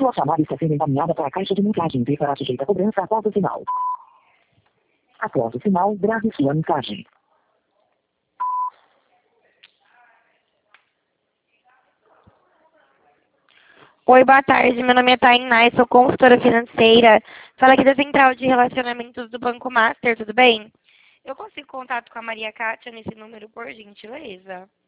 Sua chamada está sendo encaminhada para a caixa de mensagem e será sujeita a cobrança após o sinal. Após o sinal, grave sua mensagem. Oi, boa tarde. Meu nome é Tainá, sou consultora financeira. Fala aqui da Central de Relacionamentos do Banco Master, tudo bem? Eu consigo contato com a Maria Kátia nesse número, por gentileza?